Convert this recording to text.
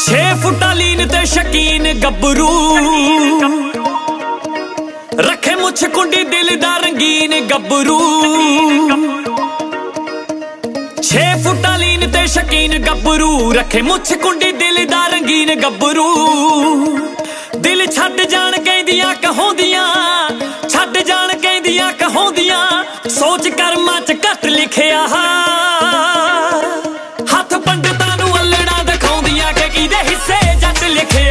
6 फुटा लीन ते शकीन गब्बरू, रखे मुछ कुंडी दिल दा रंगीन गब्बरू। 6 फुटा लीन ते शकीन गब्बरू, रखे मुछ कुंडी दिल दा रंगीन गब्बरू। दिल छड्ड जान कहदियां कहोंदियां, छड्ड जान कहदियां कहोंदियां, सोच कर्मां च घट लिखिया।